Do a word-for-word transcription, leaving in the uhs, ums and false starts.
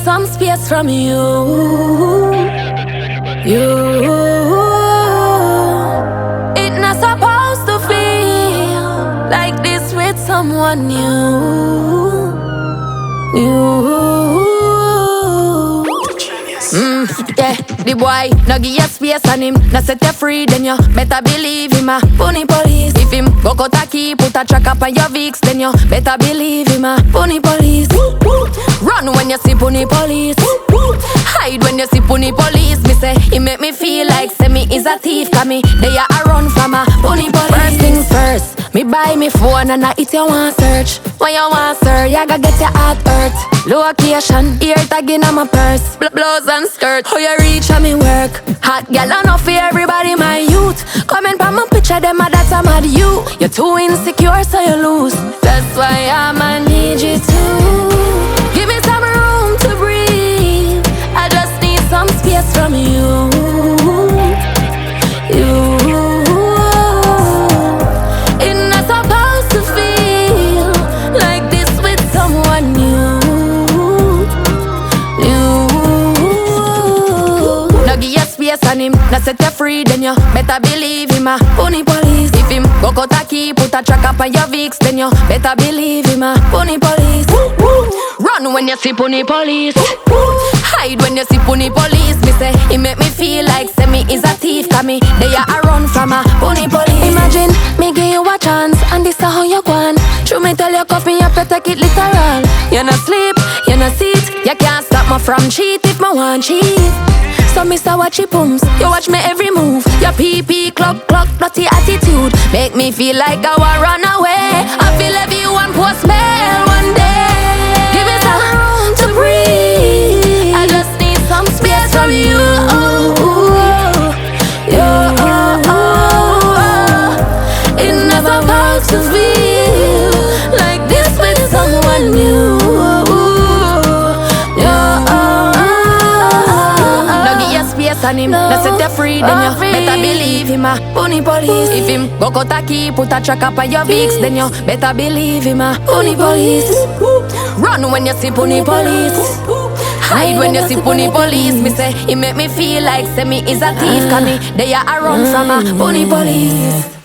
some space from you. You. It not supposed to feel like this with someone new. You. Mm, yeah, the boy no give you space on him. No set you free, then you better believe him a pony police. If him go cut a key, put a track up on your Vicks, then you better believe him a pony police. Run when you see pony police. Hide when you see pony police. Me say he make me feel like say me is a thief, cause me they a run from a pony police. First things first, me buy me phone and I it you want search. When you want sir, you gotta get your heart hurt. Location, ear tagging on my purse, Bl blouse and skirt. How you reach on me work? Hot gal enough for everybody, my youth. Comment pa my picture, them a that's I'm mad you. You're too insecure, so you lose. That's why I'ma need you to give me some room to breathe. I just need some space from you. You. It's not supposed to feel like this with someone new. On him, now set you free, then you better believe him a pony police. If him go cut a key, put a track up on your Vicks, then you better believe him a pony police. Run when you see pony police. Hide when you see pony police. Me say he make me feel like say me is a thief, cause me they a run from a pony police. Imagine me give you a chance and this is how you gone. True me tell you cuff me up, you take it literal. You no sleep, you no sit, you can't stop me from cheat if me want cheat. So Mister watch your pumps, you watch me every move. Your pee pee clock clock, dirty attitude make me feel like I want run away. I feel everyone post mail one day. Give me some room to breathe. I just need some space from you. You. It's not supposed to feel like this with someone new. On him, no. Now set you free, then you free. Better believe him a pony police. If him go cut a key, put a track up on your Vicks, then you better believe him a pony police. Run when you see pony police. Hide when you see pony police. Me say he make me feel like say me is a thief, cause me they a run from a pony police.